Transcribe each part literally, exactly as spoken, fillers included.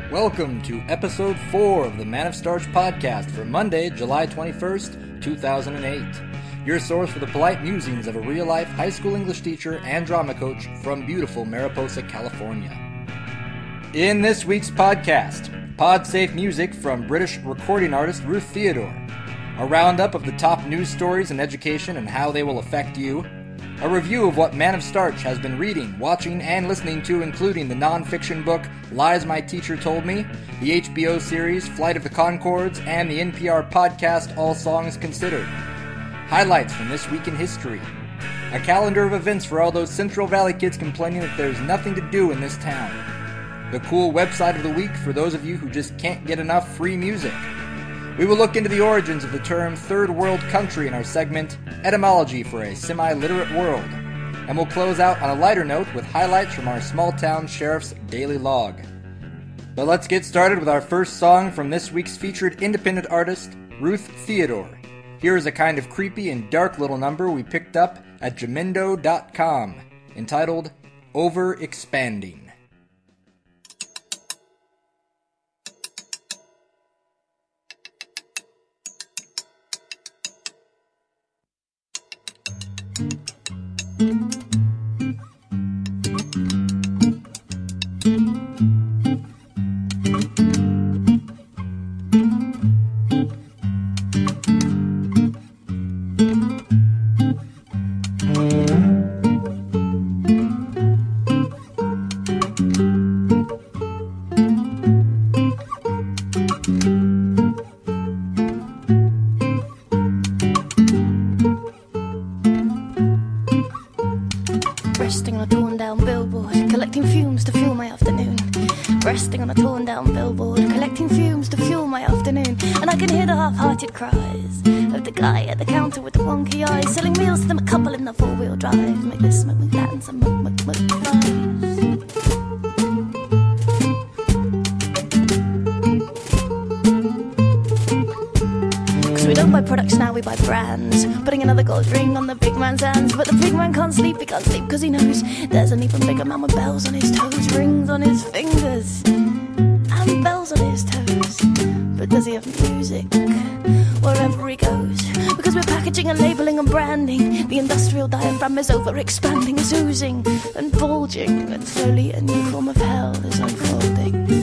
Welcome to episode four of the Man of Starch podcast for Monday, July twenty-first, two thousand eight. Your source for the polite musings of a real-life high school English teacher and drama coach from beautiful Mariposa, California. In this week's podcast, pod-safe music from British recording artist Ruth Theodore, a roundup of the top news stories in education and how they will affect you, a review of what Man of Starch has been reading, watching, and listening to, including the non-fiction book Lies My Teacher Told Me, the H B O series Flight of the Conchords, and the N P R podcast All Songs Considered. Highlights from this week in history. A calendar of events for all those Central Valley kids complaining that there's nothing to do in this town. The cool website of the week for those of you who just can't get enough free music. We will look into the origins of the term Third World Country in our segment, Etymology for a Semi-Literate World. And we'll close out on a lighter note with highlights from our small-town sheriff's daily log. But let's get started with our first song from this week's featured independent artist, Ruth Theodore. Here is a kind of creepy and dark little number we picked up at Jamendo dot com, entitled Over-Expanding. Resting on a torn down billboard, collecting fumes to fuel my afternoon. Resting on a torn down billboard, collecting fumes to fuel my afternoon. And I can hear the half-hearted cries of the guy at the counter with the wonky eyes, selling meals to them a couple in the four-wheel drive. Make this, make me that, and some muck, muck, muck fries. We don't buy products now, we buy brands. Putting another gold ring on the big man's hands. But the big man can't sleep, he can't sleep cause he knows there's an even bigger man with bells on his toes, rings on his fingers, and bells on his toes. But does he have music wherever he goes? Because we're packaging and labeling and branding. The industrial diaphragm is over-expanding, is oozing and bulging, and slowly a new form of hell is unfolding.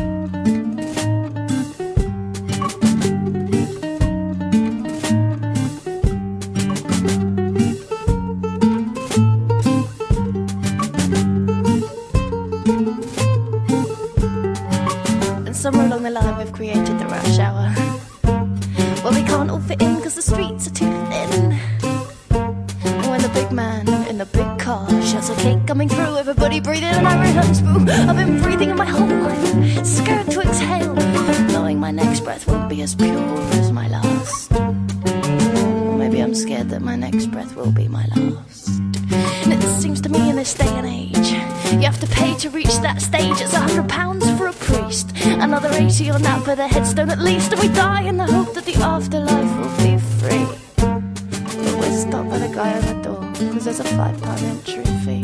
Somewhere along the line we've created the rush hour, where we can't all fit in cause the streets are too thin. And when the big man in the big car shouts a cake coming through, everybody breathe in and I rehearse. Boo, I've been breathing in my whole life, scared to exhale, knowing my next breath won't be as pure as my last. Or maybe I'm scared that my next breath will be my last. And it seems to me in this day and age, you have to pay to reach that stage. It's a hundred pounds for a priest, another eighty on that for the headstone at least. And we die in the hope that the afterlife will be free. But we're stopped by the guy on the door, cause there's a five pound entry fee.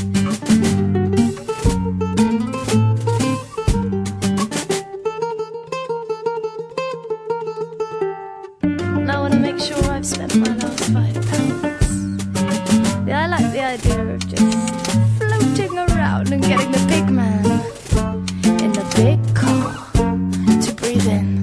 And I wanna make sure I've spent my last five pounds. Yeah, I like the idea of just floating around and getting the big man in the big car to breathe in.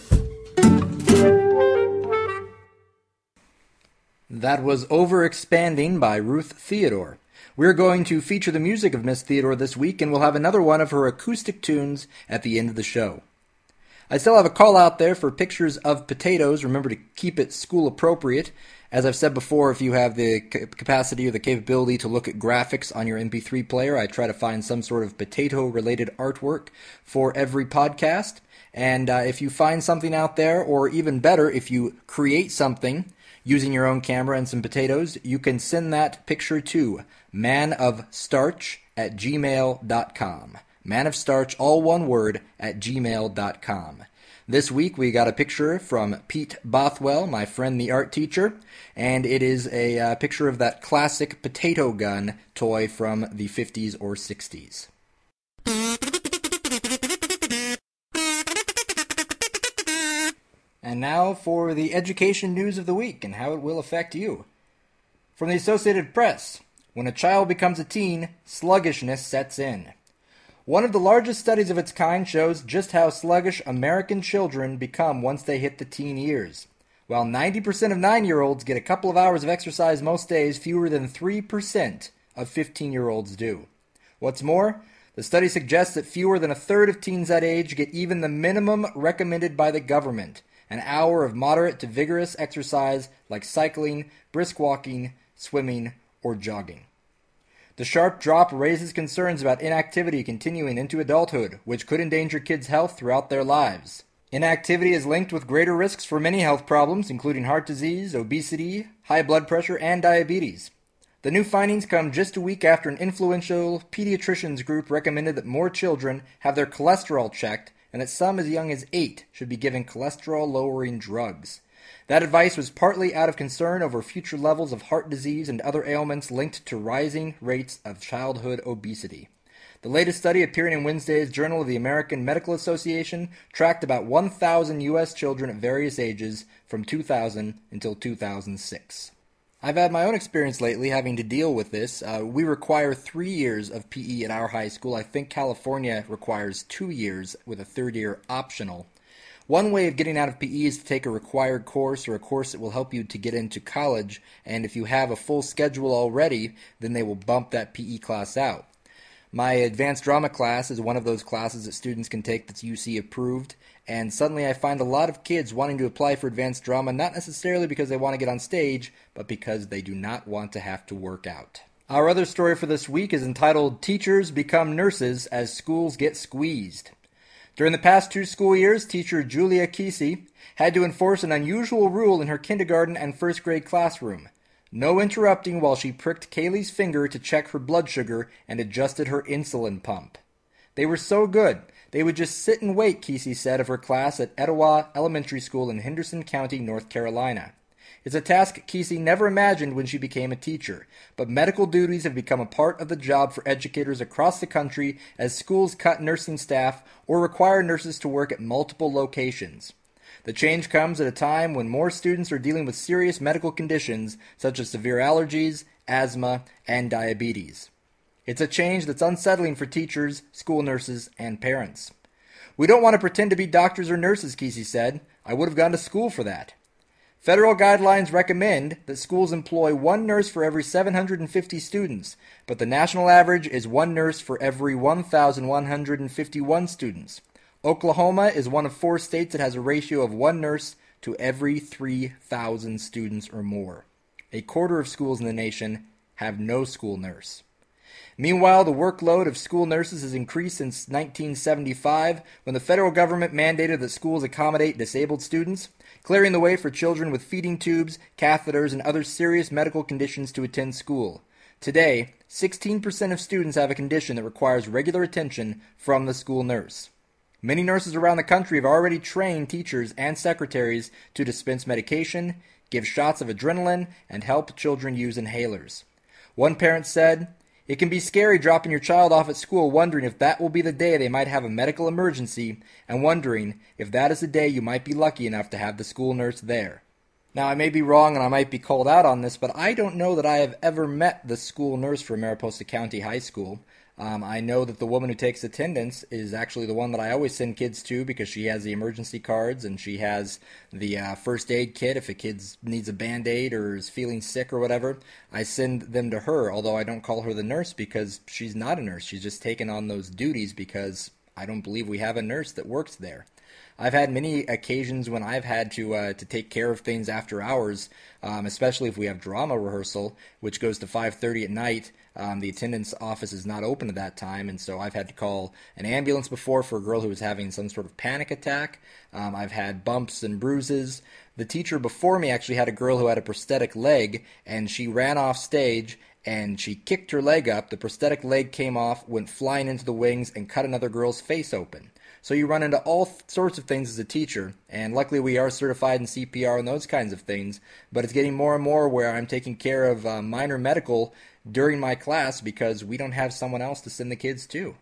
That was Over-Expanding by Ruth Theodore. We're going to feature the music of Miss Theodore this week, and we'll have another one of her acoustic tunes at the end of the show. I still have a call out there for pictures of potatoes. Remember to keep it school appropriate. As I've said before, if you have the capacity or the capability to look at graphics on your M P three player, I try to find some sort of potato-related artwork for every podcast. And uh, if you find something out there, or even better, if you create something using your own camera and some potatoes, you can send that picture to manofstarch at gmail dot com. Manofstarch, all one word, at gmail dot com. This week we got a picture from Pete Bothwell, my friend the art teacher, and it is a uh, picture of that classic potato gun toy from the fifties or sixties. And now for the education news of the week and how it will affect you. From the Associated Press, when a child becomes a teen, sluggishness sets in. One of the largest studies of its kind shows just how sluggish American children become once they hit the teen years. While ninety percent of nine-year-olds get a couple of hours of exercise most days, fewer than three percent of fifteen-year-olds do. What's more, the study suggests that fewer than a third of teens that age get even the minimum recommended by the government, an hour of moderate to vigorous exercise like cycling, brisk walking, swimming, or jogging. The sharp drop raises concerns about inactivity continuing into adulthood, which could endanger kids' health throughout their lives. Inactivity is linked with greater risks for many health problems, including heart disease, obesity, high blood pressure, and diabetes. The new findings come just a week after an influential pediatricians group recommended that more children have their cholesterol checked and that some as young as eight should be given cholesterol-lowering drugs. That advice was partly out of concern over future levels of heart disease and other ailments linked to rising rates of childhood obesity. The latest study, appearing in Wednesday's Journal of the American Medical Association, tracked about one thousand U S children at various ages from two thousand until two thousand six. I've had my own experience lately having to deal with this. Uh, we require three years of P E at our high school. I think California requires two years with a third year optional. One way of getting out of P E is to take a required course or a course that will help you to get into college, and if you have a full schedule already, then they will bump that P E class out. My advanced drama class is one of those classes that students can take that's U C approved, and suddenly I find a lot of kids wanting to apply for advanced drama, not necessarily because they want to get on stage, but because they do not want to have to work out. Our other story for this week is entitled, Teachers Become Nurses as Schools Get Squeezed. During the past two school years, teacher Julia Kesey had to enforce an unusual rule in her kindergarten and first grade classroom. No interrupting while she pricked Kaylee's finger to check her blood sugar and adjusted her insulin pump. They were so good, they would just sit and wait, Kesey said of her class at Etowah Elementary School in Henderson County, North Carolina. It's a task Kesey never imagined when she became a teacher, but medical duties have become a part of the job for educators across the country as schools cut nursing staff or require nurses to work at multiple locations. The change comes at a time when more students are dealing with serious medical conditions such as severe allergies, asthma, and diabetes. It's a change that's unsettling for teachers, school nurses, and parents. We don't want to pretend to be doctors or nurses, Kesey said. I would have gone to school for that. Federal guidelines recommend that schools employ one nurse for every seven hundred fifty students, but the national average is one nurse for every one thousand one hundred fifty-one students. Oklahoma is one of four states that has a ratio of one nurse to every three thousand students or more. A quarter of schools in the nation have no school nurse. Meanwhile, the workload of school nurses has increased since nineteen seventy-five, when the federal government mandated that schools accommodate disabled students, clearing the way for children with feeding tubes, catheters, and other serious medical conditions to attend school. Today, sixteen percent of students have a condition that requires regular attention from the school nurse. Many nurses around the country have already trained teachers and secretaries to dispense medication, give shots of adrenaline, and help children use inhalers. One parent said, "It can be scary dropping your child off at school wondering if that will be the day they might have a medical emergency and wondering if that is the day you might be lucky enough to have the school nurse there." Now, I may be wrong and I might be called out on this, but I don't know that I have ever met the school nurse for Mariposa County High School. Um, I know that the woman who takes attendance is actually the one that I always send kids to because she has the emergency cards and she has the uh, first aid kit if a kid needs a Band-Aid or is feeling sick or whatever. I send them to her, although I don't call her the nurse because she's not a nurse. She's just taken on those duties because I don't believe we have a nurse that works there. I've had many occasions when I've had to uh, to take care of things after hours, um, especially if we have drama rehearsal, which goes to five thirty at night. Um, the attendance office is not open at that time, and so I've had to call an ambulance before for a girl who was having some sort of panic attack. Um, I've had bumps and bruises. The teacher before me actually had a girl who had a prosthetic leg, and she ran off stage, and she kicked her leg up. The prosthetic leg came off, went flying into the wings, and cut another girl's face open. So you run into all sorts of things as a teacher, and luckily we are certified in C P R and those kinds of things, but it's getting more and more where I'm taking care of uh, minor medical during my class because we don't have someone else to send the kids to.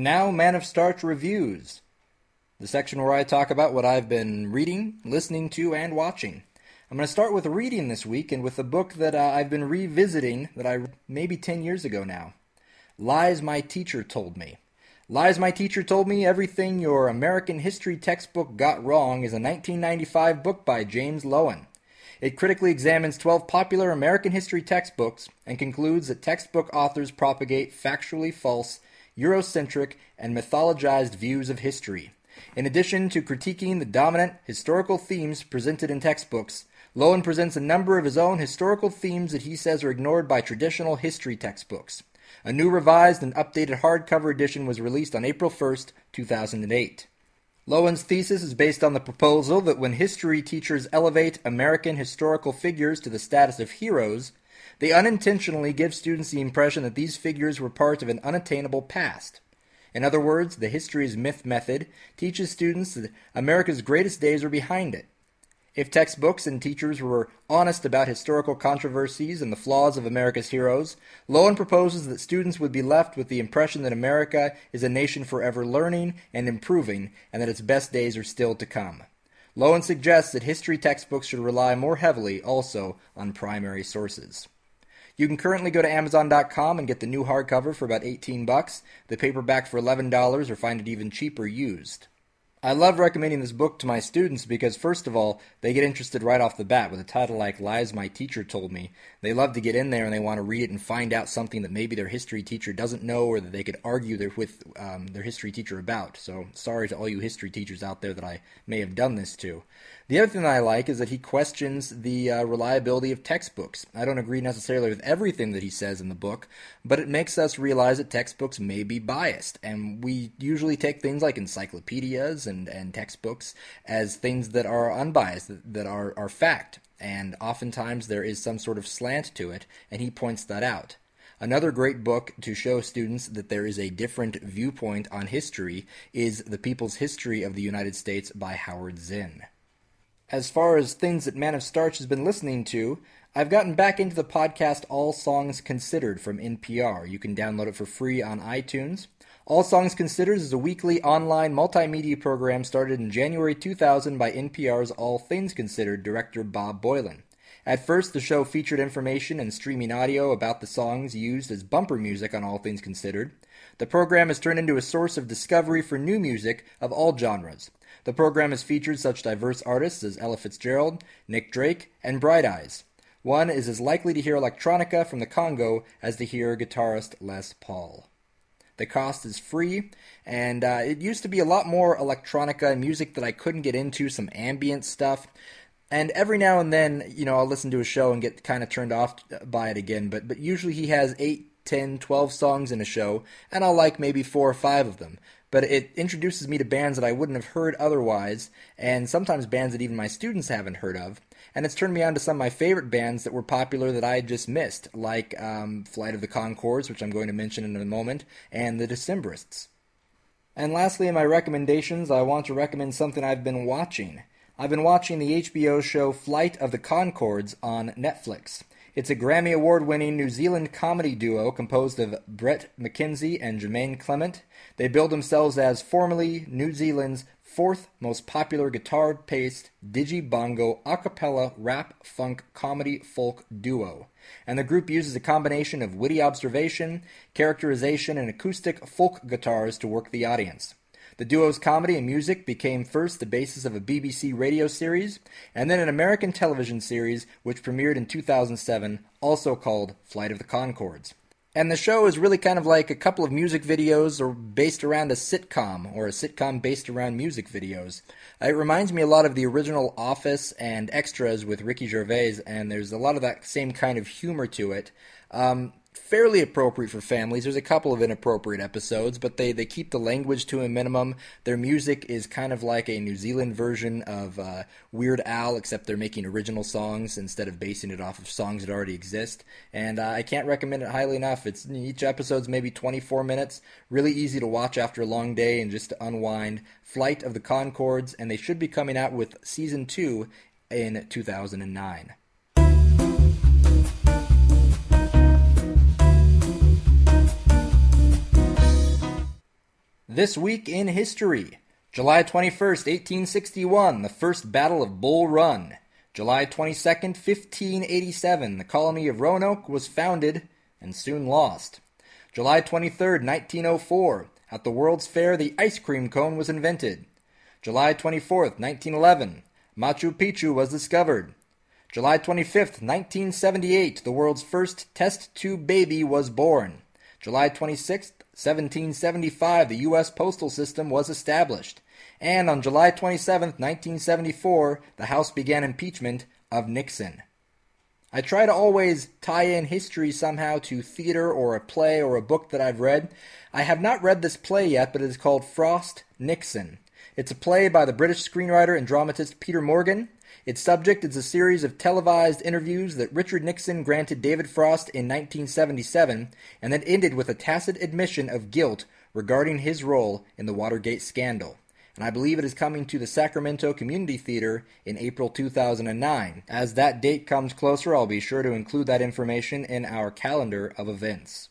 now, Man of Starch Reviews, the section where I talk about what I've been reading, listening to, and watching. I'm going to start with reading this week, and with a book that uh, I've been revisiting that I read maybe ten years ago now. Lies My Teacher Told Me. Lies My Teacher Told Me, Everything Your American History Textbook Got Wrong is a nineteen ninety-five book by James Loewen. It critically examines twelve popular American history textbooks and concludes that textbook authors propagate factually false, Eurocentric, and mythologized views of history. In addition to critiquing the dominant historical themes presented in textbooks, Loewen presents a number of his own historical themes that he says are ignored by traditional history textbooks. A new revised and updated hardcover edition was released on April first, two thousand eight. Loewen's thesis is based on the proposal that when history teachers elevate American historical figures to the status of heroes, they unintentionally give students the impression that these figures were part of an unattainable past. In other words, the History is Myth method teaches students that America's greatest days are behind it. If textbooks and teachers were honest about historical controversies and the flaws of America's heroes, Loewen proposes that students would be left with the impression that America is a nation forever learning and improving, and that its best days are still to come. Loewen suggests that history textbooks should rely more heavily also on primary sources. You can currently go to Amazon dot com and get the new hardcover for about eighteen bucks, the paperback for eleven dollars, or find it even cheaper used. I love recommending this book to my students because, first of all, they get interested right off the bat with a title like Lies My Teacher Told Me. They love to get in there and they want to read it and find out something that maybe their history teacher doesn't know or that they could argue their, with um, their history teacher about. So sorry to all you history teachers out there that I may have done this to. The other thing that I like is that he questions the uh, reliability of textbooks. I don't agree necessarily with everything that he says in the book, but it makes us realize that textbooks may be biased, and we usually take things like encyclopedias and, and textbooks as things that are unbiased, that, that are, are fact, and oftentimes there is some sort of slant to it, and he points that out. Another great book to show students that there is a different viewpoint on history is The People's History of the United States by Howard Zinn. As far as things that Man of Starch has been listening to, I've gotten back into the podcast All Songs Considered from N P R. You can download it for free on iTunes. All Songs Considered is a weekly online multimedia program started in January two thousand by N P R's All Things Considered director Bob Boilen. At first, the show featured information and streaming audio about the songs used as bumper music on All Things Considered. The program has turned into a source of discovery for new music of all genres. The program has featured such diverse artists as Ella Fitzgerald, Nick Drake, and Bright Eyes. One is as likely to hear electronica from the Congo as to hear guitarist Les Paul. The cost is free, and uh, it used to be a lot more electronica music that I couldn't get into, some ambient stuff. And every now and then, you know, I'll listen to a show and get kind of turned off by it again, but, but usually he has eight, ten, twelve songs in a show, and I'll like maybe four or five of them. But it introduces me to bands that I wouldn't have heard otherwise, and sometimes bands that even my students haven't heard of. And it's turned me on to some of my favorite bands that were popular that I had just missed, like um, Flight of the Conchords, which I'm going to mention in a moment, and the Decemberists. And lastly, in my recommendations, I want to recommend something I've been watching. I've been watching the H B O show Flight of the Conchords on Netflix. It's a Grammy Award-winning New Zealand comedy duo composed of Brett McKenzie and Jermaine Clement. They billed themselves as formerly New Zealand's fourth most popular guitar-paced digi-bongo a cappella rap funk comedy folk duo. And the group uses a combination of witty observation, characterization, and acoustic folk guitars to work the audience. The duo's comedy and music became first the basis of a B B C radio series, and then an American television series which premiered in two thousand seven, also called Flight of the Conchords. And the show is really kind of like a couple of music videos or based around a sitcom, or a sitcom based around music videos. It reminds me a lot of the original Office and Extras with Ricky Gervais, and there's a lot of that same kind of humor to it. Um... Fairly appropriate for families. There's a couple of inappropriate episodes, but they, they keep the language to a minimum. Their music is kind of like a New Zealand version of uh, Weird Al, except they're making original songs instead of basing it off of songs that already exist. And uh, I can't recommend it highly enough. It's each episode's maybe twenty-four minutes. Really easy to watch after a long day and just to unwind. Flight of the Conchords, and they should be coming out with season two in two thousand nine. This week in history. July twenty-first, eighteen sixty-one, the First Battle of Bull Run. July twenty-second, fifteen eighty-seven, the colony of Roanoke was founded and soon lost. July twenty-third, nineteen oh four, at the World's Fair, the ice cream cone was invented. July twenty-fourth, nineteen eleven, Machu Picchu was discovered. July twenty-fifth, nineteen seventy-eight, the world's first test tube baby was born. July twenty-sixth, seventeen seventy-five, the U S postal system was established. And on July twenty-seventh, nineteen seventy-four, the House began impeachment of Nixon. I try to always tie in history somehow to theater or a play or a book that I've read. I have not read this play yet, but it is called Frost Nixon. It's a play by the British screenwriter and dramatist Peter Morgan. Its subject is a series of televised interviews that Richard Nixon granted David Frost in nineteen seventy-seven, and that ended with a tacit admission of guilt regarding his role in the Watergate scandal. And I believe it is coming to the Sacramento Community Theater in April two thousand nine. As that date comes closer, I'll be sure to include that information in our calendar of events.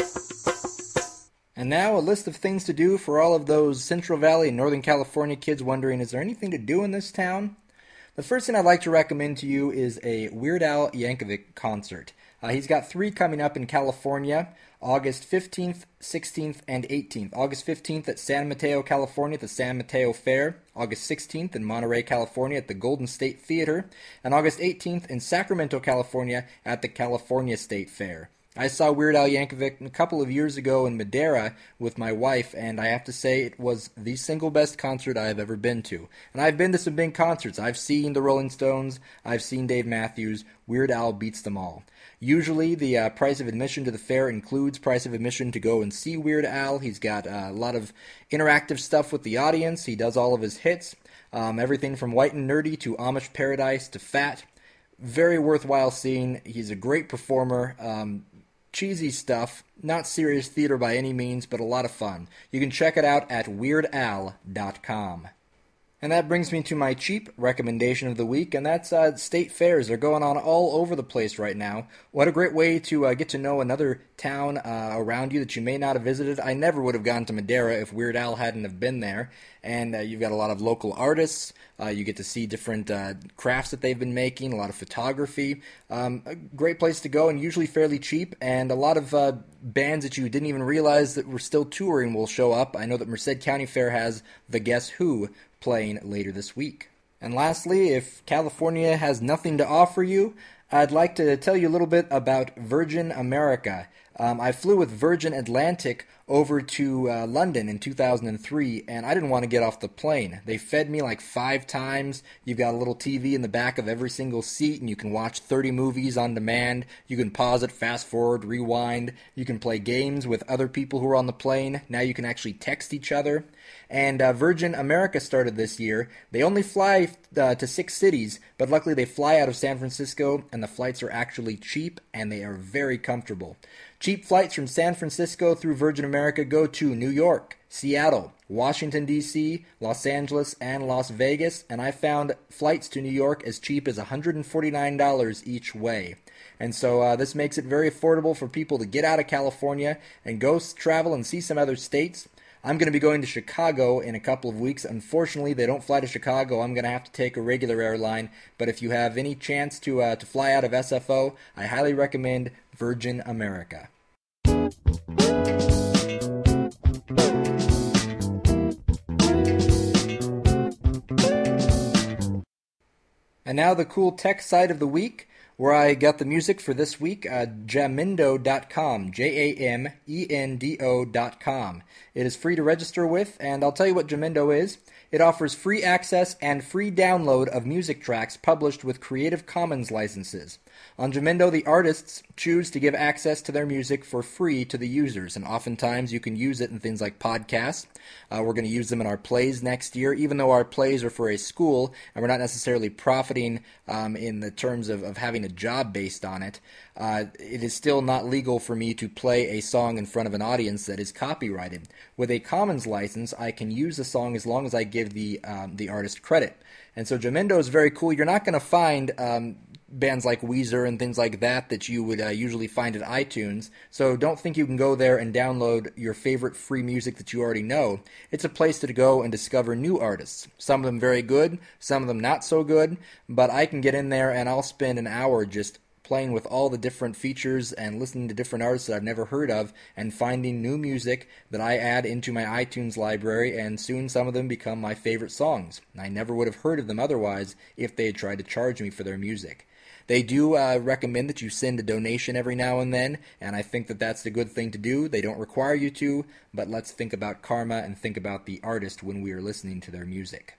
And now a list of things to do for all of those Central Valley and Northern California kids wondering, is there anything to do in this town? The first thing I'd like to recommend to you is a Weird Al Yankovic concert. Uh, he's got three coming up in California, August fifteenth, sixteenth, and eighteenth. August fifteenth at San Mateo, California at the San Mateo Fair. August sixteenth in Monterey, California at the Golden State Theater. And August eighteenth in Sacramento, California at the California State Fair. I saw Weird Al Yankovic a couple of years ago in Madera with my wife, and I have to say it was the single best concert I have ever been to. And I've been to some big concerts. I've seen the Rolling Stones. I've seen Dave Matthews. Weird Al beats them all. Usually the uh, price of admission to the fair includes price of admission to go and see Weird Al. He's got uh, a lot of interactive stuff with the audience. He does all of his hits. Um, everything from White and Nerdy to Amish Paradise to Fat. Very worthwhile seeing. He's a great performer. Um... Cheesy stuff, not serious theater by any means, but a lot of fun. You can check it out at weird al dot com. And that brings me to my cheap recommendation of the week, and that's uh, state fairs. They're going on all over the place right now. What a great way to uh, get to know another town uh, around you that you may not have visited. I never would have gone to Madera if Weird Al hadn't have been there. And uh, you've got a lot of local artists. Uh, you get to see different uh, crafts that they've been making, a lot of photography. Um, a great place to go and usually fairly cheap. And a lot of uh, bands that you didn't even realize that were still touring will show up. I know that Merced County Fair has the Guess Who playing later this week. And lastly, if California has nothing to offer you, I'd like to tell you a little bit about Virgin America. Um, I flew with Virgin Atlantic over to uh, London in two thousand three, and I didn't want to get off the plane. They fed me like five times. You've got a little T V in the back of every single seat, and you can watch thirty movies on demand. You can pause it, fast forward, rewind. You can play games with other people who are on the plane. Now you can actually text each other. And uh, Virgin America started this year. They only fly uh, to six cities, but luckily they fly out of San Francisco, and the flights are actually cheap, and they are very comfortable. Cheap flights from San Francisco through Virgin America go to New York, Seattle, Washington, D C, Los Angeles, and Las Vegas, and I found flights to New York as cheap as one hundred forty-nine dollars each way. And so uh, this makes it very affordable for people to get out of California and go travel and see some other states. I'm going to be going to Chicago in a couple of weeks. Unfortunately, they don't fly to Chicago. I'm going to have to take a regular airline. But if you have any chance to uh, to fly out of S F O, I highly recommend Virgin America. And now the cool tech side of the week, where I got the music for this week, uh, Jamendo dot com, J A M E N D O dot com. It is free to register with, and I'll tell you what Jamendo is. It offers free access and free download of music tracks published with Creative Commons licenses. On Jamendo, the artists choose to give access to their music for free to the users, and oftentimes you can use it in things like podcasts. Uh, we're going to use them in our plays next year, even though our plays are for a school, and we're not necessarily profiting um, in the terms of, of having a job based on it. Uh, it is still not legal for me to play a song in front of an audience that is copyrighted. With a Commons license, I can use the song as long as I give the um, the artist credit. And so Jamendo is very cool. You're not going to find um, bands like Weezer and things like that that you would uh, usually find at iTunes. So don't think you can go there and download your favorite free music that you already know. It's a place to go and discover new artists. Some of them very good, some of them not so good, but I can get in there and I'll spend an hour just playing with all the different features and listening to different artists that I've never heard of and finding new music that I add into my iTunes library, and soon some of them become my favorite songs. I never would have heard of them otherwise if they had tried to charge me for their music. They do uh, recommend that you send a donation every now and then, and I think that that's a good thing to do. They don't require you to, but let's think about karma and think about the artist when we are listening to their music.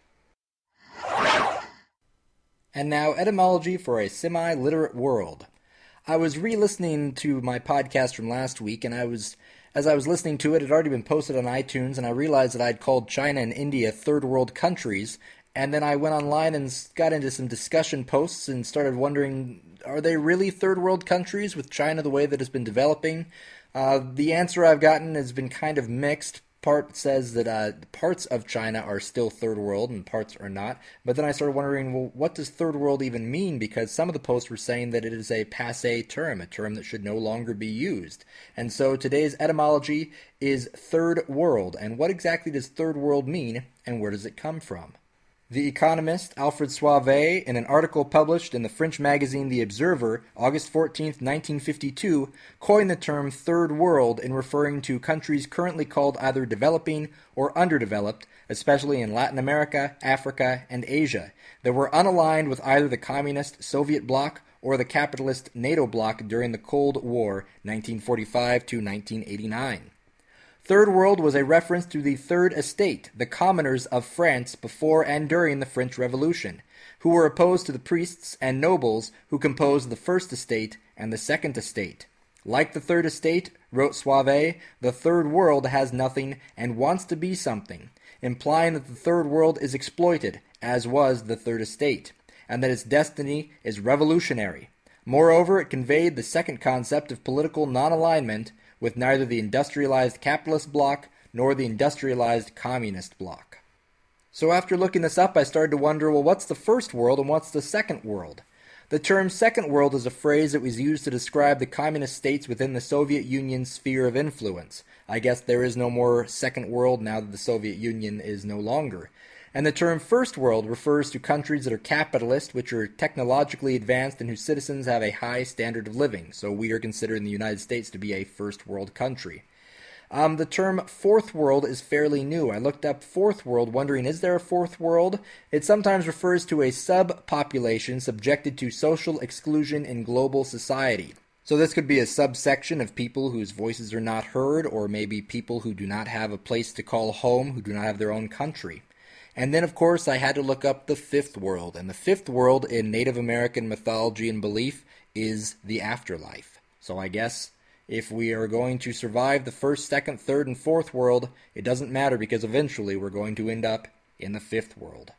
And now, etymology for a semi-literate world. I was re-listening to my podcast from last week, and I was, as I was listening to it, it had already been posted on iTunes, and I realized that I'd called China and India third world countries, and then I went online and got into some discussion posts and started wondering, are they really third world countries with China the way that it's been developing? Uh, the answer I've gotten has been kind of mixed. Part says that uh, parts of China are still third world and parts are not. But then I started wondering, well, what does third world even mean? Because some of the posts were saying that it is a passé term, a term that should no longer be used. And so today's etymology is third world. And what exactly does third world mean, and where does it come from? The economist Alfred Soave, in an article published in the French magazine The Observer, August fourteenth, nineteen fifty-two, coined the term Third World in referring to countries currently called either developing or underdeveloped, especially in Latin America, Africa, and Asia, that were unaligned with either the communist Soviet bloc or the capitalist NATO bloc during the Cold War, nineteen forty-five to nineteen eighty-nine. Third World was a reference to the Third Estate, the commoners of France before and during the French Revolution, who were opposed to the priests and nobles who composed the First Estate and the Second Estate. Like the Third Estate, wrote Soave, the Third World has nothing and wants to be something, implying that the Third World is exploited, as was the Third Estate, and that its destiny is revolutionary. Moreover, it conveyed the second concept of political non-alignment with neither the industrialized capitalist bloc nor the industrialized communist bloc. So after looking this up, I started to wonder, well, what's the first world and what's the second world? The term second world is a phrase that was used to describe the communist states within the Soviet Union's sphere of influence. I guess there is no more second world now that the Soviet Union is no longer. And the term first world refers to countries that are capitalist, which are technologically advanced and whose citizens have a high standard of living. So we are considering the United States to be a first world country. Um, the term fourth world is fairly new. I looked up fourth world wondering, is there a fourth world? It sometimes refers to a subpopulation subjected to social exclusion in global society. So this could be a subsection of people whose voices are not heard, or maybe people who do not have a place to call home, who do not have their own country. And then, of course, I had to look up the fifth world. And the fifth world in Native American mythology and belief is the afterlife. So I guess if we are going to survive the first, second, third, and fourth world, it doesn't matter because eventually we're going to end up in the fifth world.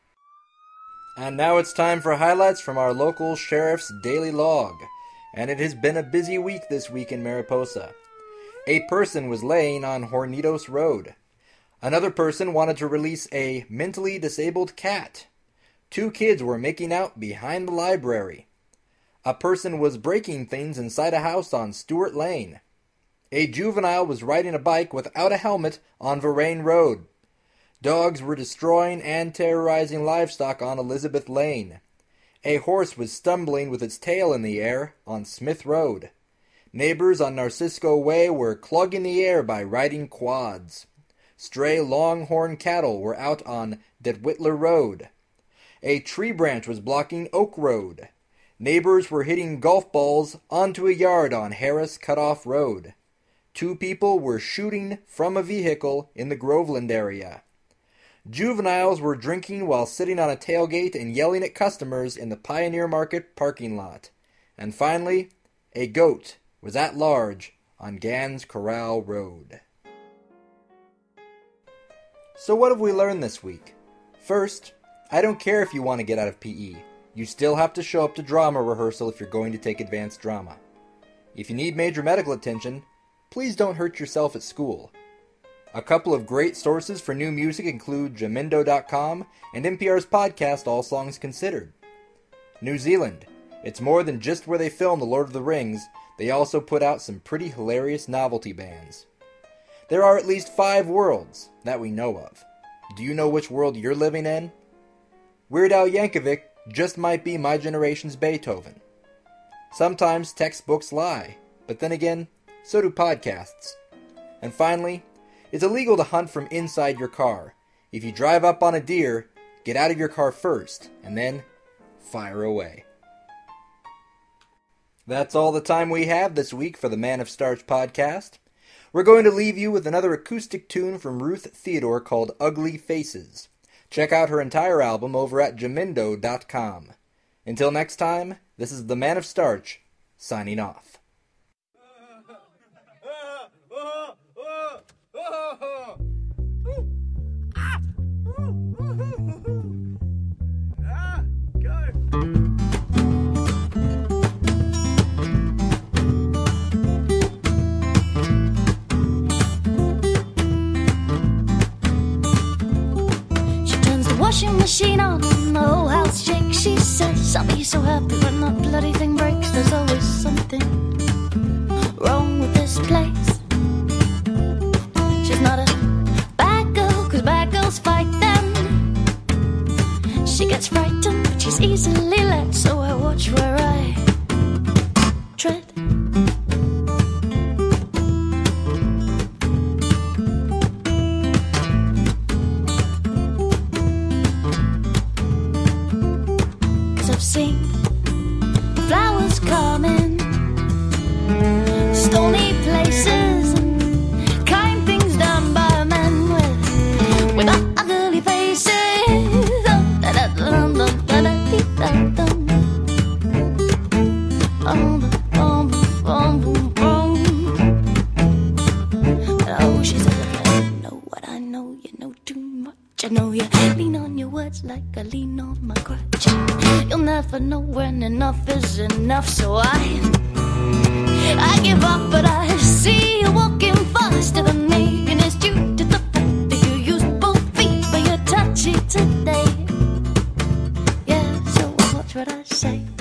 And now it's time for highlights from our local sheriff's daily log. And it has been a busy week this week in Mariposa. A person was laying on Hornitos Road. Another person wanted to release a mentally disabled cat. Two kids were making out behind the library. A person was breaking things inside a house on Stewart Lane. A juvenile was riding a bike without a helmet on Varane Road. Dogs were destroying and terrorizing livestock on Elizabeth Lane. A horse was stumbling with its tail in the air on Smith Road. Neighbors on Narcisco Way were clogging the air by riding quads. Stray longhorn cattle were out on Detwitler Road. A tree branch was blocking Oak Road. Neighbors were hitting golf balls onto a yard on Harris Cutoff Road. Two people were shooting from a vehicle in the Groveland area. Juveniles were drinking while sitting on a tailgate and yelling at customers in the Pioneer Market parking lot. And finally, a goat was at large on Gans Corral Road. So what have we learned this week? First, I don't care if you want to get out of P E. You still have to show up to drama rehearsal if you're going to take advanced drama. If you need major medical attention, please don't hurt yourself at school. A couple of great sources for new music include Jamendo dot com and N P R's podcast All Songs Considered. New Zealand. It's more than just where they filmed The Lord of the Rings, they also put out some pretty hilarious novelty bands. There are at least five worlds that we know of. Do you know which world you're living in? Weird Al Yankovic just might be my generation's Beethoven. Sometimes textbooks lie, but then again, so do podcasts. And finally, it's illegal to hunt from inside your car. If you drive up on a deer, get out of your car first, and then fire away. That's all the time we have this week for the Man of Starch podcast. We're going to leave you with another acoustic tune from Ruth Theodore called Ugly Faces. Check out her entire album over at Jamindo dot com. Until next time, this is the Man of Starch, signing off. Washing machine on and the whole house shakes. She says, I'll be so happy when that bloody thing breaks. There's always something wrong with this place. She's not a bad girl, cause bad girls fight them. She gets frightened, but she's easily led. So I watch where I tread. Seen flowers coming, stony places, and kind things done by men with with ugly faces. Oh, she's ugly. You know what I know, you know too much. I know you lean on your words like I lean on my crutch. You'll never know when enough is enough, so I I give up, but I see you walking faster than me, and it's due to the fact that you use both feet, but you're touchy today. Yeah, so watch what I say.